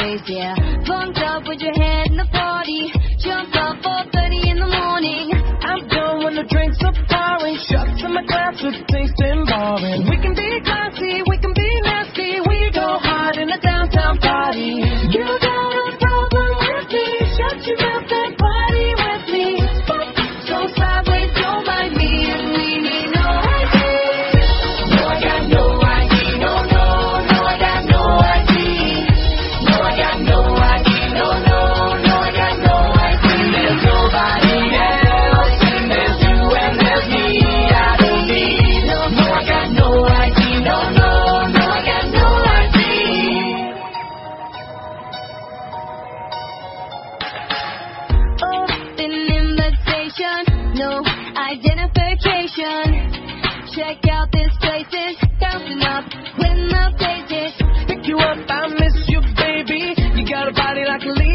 place, yeah. Pumped up with your head in the party. Jump up 4:30 in the morning. I'm done when the drinks are pouring. Shots in my glass with tasting boring. We can be classy, we can be nasty. We go hard in a downtown party. You got a problem with me? Shut your mouth and party with me. So sideways, don't mind me, and we need no ID. No, I got no ID. No, no, no, I got no ID. No, I got no ID. No, no, no, I got no ID. There's nobody else, and there's you and there's me. I don't need no. No, I got no ID. No, no, no, I got no ID. Open invitation, no identification. Check out this place, it's bouncing up when the place is. Pick you up, I miss you, baby. You got a body like a leaf.